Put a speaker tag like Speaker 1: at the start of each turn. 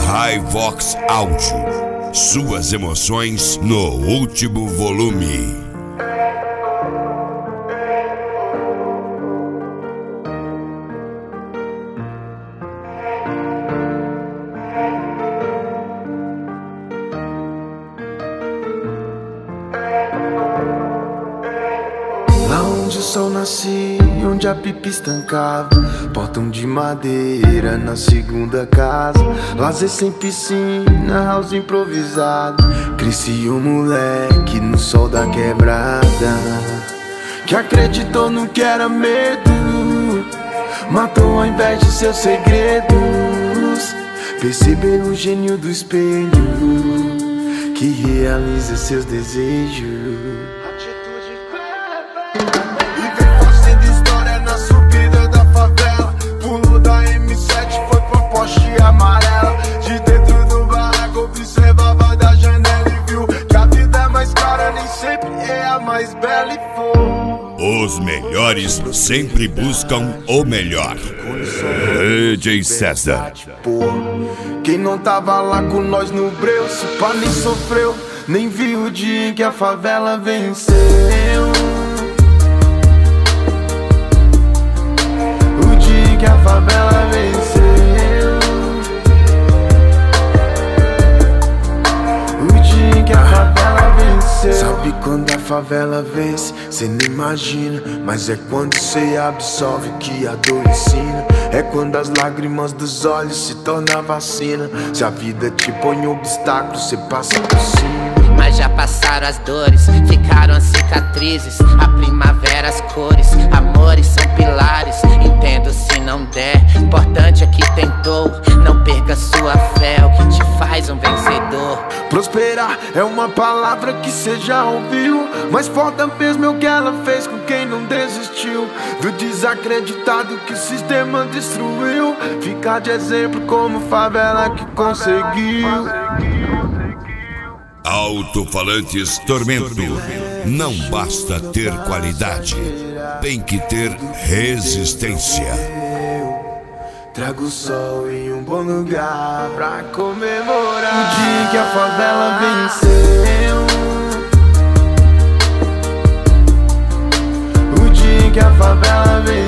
Speaker 1: Hivox Áudio. Suas emoções no último volume.
Speaker 2: Lá onde o sol nascia, onde a pipa estancava, portão de madeira na segunda casa, lazer sem piscina, house improvisado. Cresci um moleque no sol da quebrada, que acreditou no que era medo, matou ao invés de seus segredos. Percebeu o gênio do espelho, que realiza seus desejos.
Speaker 1: Os melhores sempre buscam o melhor. DJ César.
Speaker 2: Quem não tava lá com nós no breu, se pá nem sofreu, nem viu o dia em que a favela venceu. O dia em que a favela venceu. O dia em que a favela venceu. Sabe quando a favela vence, cê nem imagina, mas é quando cê absorve o que a dor ensina. É quando as lágrimas dos olhos se tornam vacina. Se a vida te põe obstáculos, cê passa por cima.
Speaker 3: Mas já passaram as dores, ficaram as cicatrizes, a primavera, as cores, amores são pilares. Entendo se não der, importante é que tentou. Não perca sua fé, é o que te faz um vencedor.
Speaker 2: Prosperar é uma palavra que cê já ouviu, mas foda mesmo é o que ela fez com quem não desistiu. Do desacreditado que o sistema destruiu, ficar de exemplo como favela que conseguiu.
Speaker 1: Alto-falantes Tormento. Não basta ter qualidade, tem que ter resistência.
Speaker 2: Trago o sol em um bom lugar pra comemorar o dia que a favela venceu. O dia que a favela venceu.